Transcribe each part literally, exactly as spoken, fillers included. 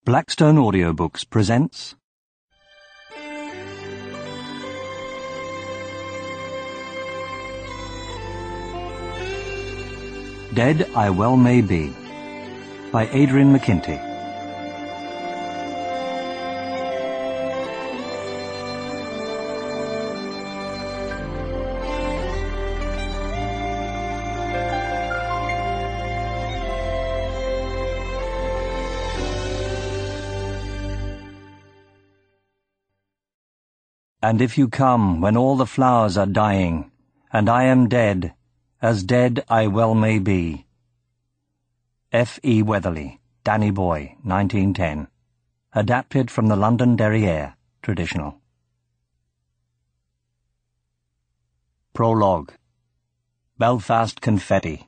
Blackstone Audiobooks presents Dead I Well May Be by Adrian McKinty. And if you come when all the flowers are dying, and I am dead, as dead I well may be. F. E. Weatherly, Danny Boy, nineteen ten. Adapted from the London Derriere, traditional. Prologue. Belfast Confetti.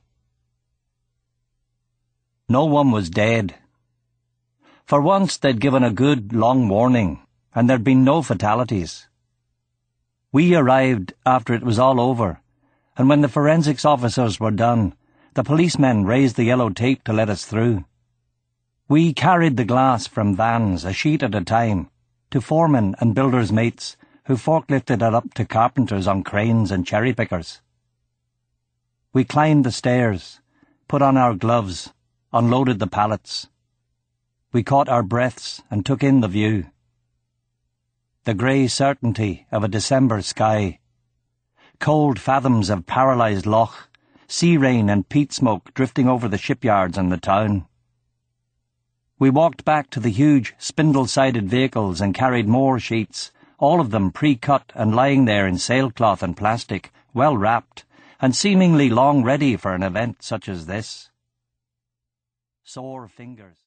No one was dead. For once they'd given a good, long warning, and there'd been no fatalities. We arrived after it was all over, and when the forensics officers were done, the policemen raised the yellow tape to let us through. We carried the glass from vans, a sheet at a time, to foremen and builders' mates who forklifted it up to carpenters on cranes and cherry pickers. We climbed the stairs, put on our gloves, unloaded the pallets. We caught our breaths and took in the view. The grey certainty of a December sky, cold fathoms of paralysed loch, sea rain and peat smoke drifting over the shipyards and the town. We walked back to the huge spindle-sided vehicles and carried more sheets, all of them pre-cut and lying there in sailcloth and plastic, well wrapped, and seemingly long ready for an event such as this. Sore fingers.